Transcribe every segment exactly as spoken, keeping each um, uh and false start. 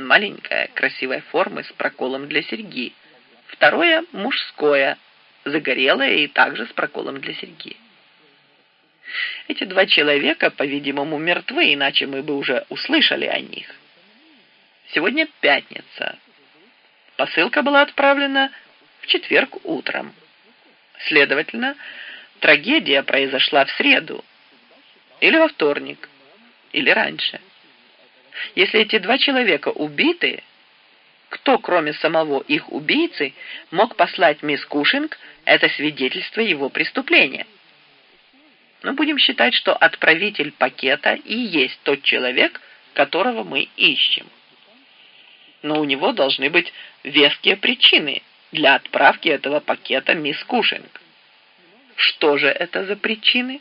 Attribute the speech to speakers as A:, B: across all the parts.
A: маленькое, красивой формы с проколом для серьги. Второе – мужское, загорелое и также с проколом для серьги. Эти два человека, по-видимому, мертвы, иначе мы бы уже услышали о них. Сегодня пятница. Посылка была отправлена в четверг утром. Следовательно, трагедия произошла в среду, или во вторник, или раньше. Если эти два человека убиты, кто, кроме самого их убийцы, мог послать мисс Кушинг это свидетельство его преступления? Но будем считать, что отправитель пакета и есть тот человек, которого мы ищем. Но у него должны быть веские причины для отправки этого пакета мисс Кушинг. Что же это за причины?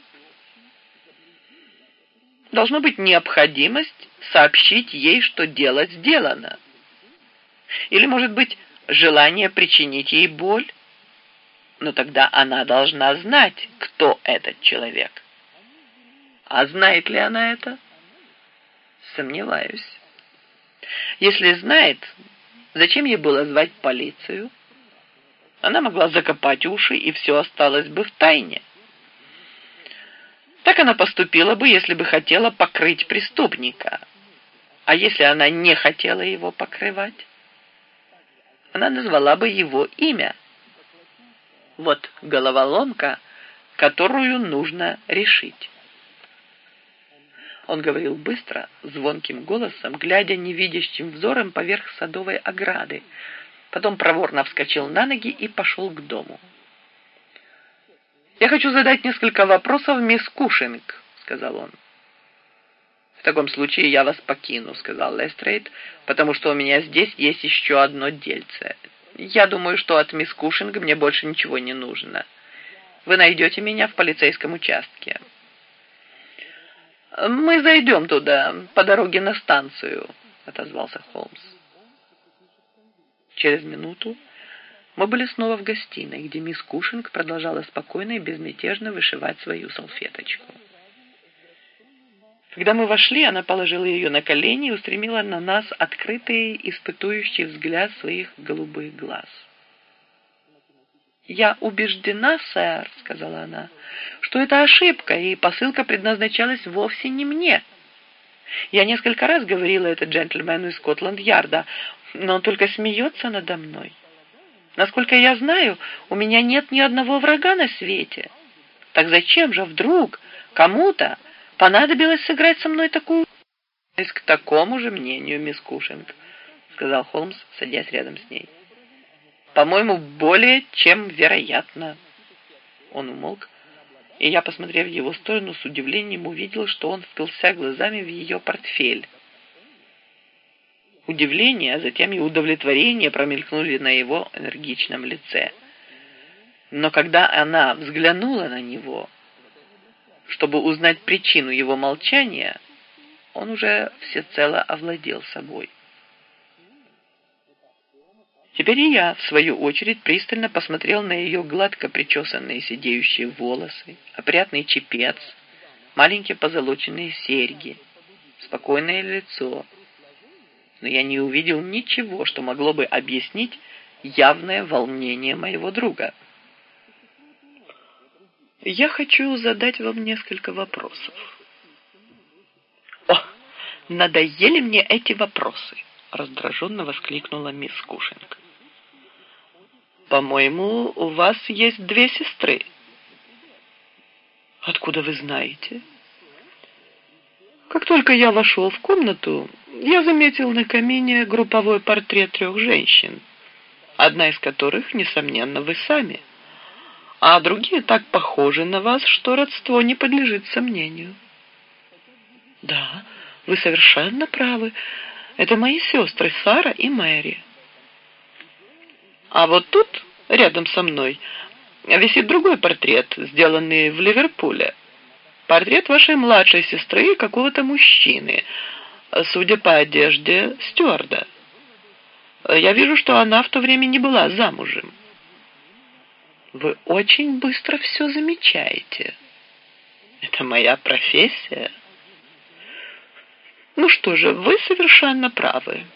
A: Должна быть необходимость сообщить ей, что дело сделано. Или, может быть, желание причинить ей боль. Но тогда она должна знать, кто этот человек. А знает ли она это? Сомневаюсь. Если знает, зачем ей было звать полицию? Она могла закопать уши, и все осталось бы в тайне. Так она поступила бы, если бы хотела покрыть преступника. А если она не хотела его покрывать? Она назвала бы его имя. Вот головоломка, которую нужно решить. Он говорил быстро, звонким голосом, глядя невидящим взором поверх садовой ограды. Потом проворно вскочил на ноги и пошел к дому. «Я хочу задать несколько вопросов мисс Кушинг», — сказал он. «В таком случае я вас покину», — сказал Лестрейд, «потому что у меня здесь есть еще одно дельце. Я думаю, что от мисс Кушинг мне больше ничего не нужно. Вы найдете меня в полицейском участке». «Мы зайдем туда по дороге на станцию», — отозвался Холмс. Через минуту мы были снова в гостиной, где мисс Кушинг продолжала спокойно и безмятежно вышивать свою салфеточку. Когда мы вошли, она положила ее на колени и устремила на нас открытый, испытующий взгляд своих голубых глаз. «Я убеждена, сэр, — сказала она, — что это ошибка, и посылка предназначалась вовсе не мне. Я несколько раз говорила это джентльмену из Скотланд-Ярда, но он только смеется надо мной. Насколько я знаю, у меня нет ни одного врага на свете. Так зачем же вдруг кому-то понадобилось сыграть со мной такую...» «К такому же мнению, мисс Кушинг, — сказал Холмс, садясь рядом с ней. — По-моему, более чем вероятно». Он умолк, и я, посмотрев в его сторону, с удивлением увидел, что он впился глазами в ее портфель. Удивление, а затем и удовлетворение промелькнули на его энергичном лице. Но когда она взглянула на него, чтобы узнать причину его молчания, он уже всецело овладел собой. Теперь и я, в свою очередь, пристально посмотрел на ее гладко причесанные сидеющие волосы, опрятный чепец, маленькие позолоченные серьги, спокойное лицо. Но я не увидел ничего, что могло бы объяснить явное волнение моего друга. «Я хочу задать вам несколько вопросов». «О, надоели мне эти вопросы!» — раздраженно воскликнула мисс Кушинг. «По-моему, у вас есть две сестры». «Откуда вы знаете?» «Как только я вошел в комнату, я заметил на камине групповой портрет трех женщин, одна из которых, несомненно, вы сами, а другие так похожи на вас, что родство не подлежит сомнению». «Да, вы совершенно правы. Это мои сестры Сара и Мэри». «А вот тут, рядом со мной, висит другой портрет, сделанный в Ливерпуле. Портрет вашей младшей сестры и какого-то мужчины, судя по одежде, стюарда. Я вижу, что она в то время не была замужем». «Вы очень быстро все замечаете». «Это моя профессия». «Ну что же, вы совершенно правы.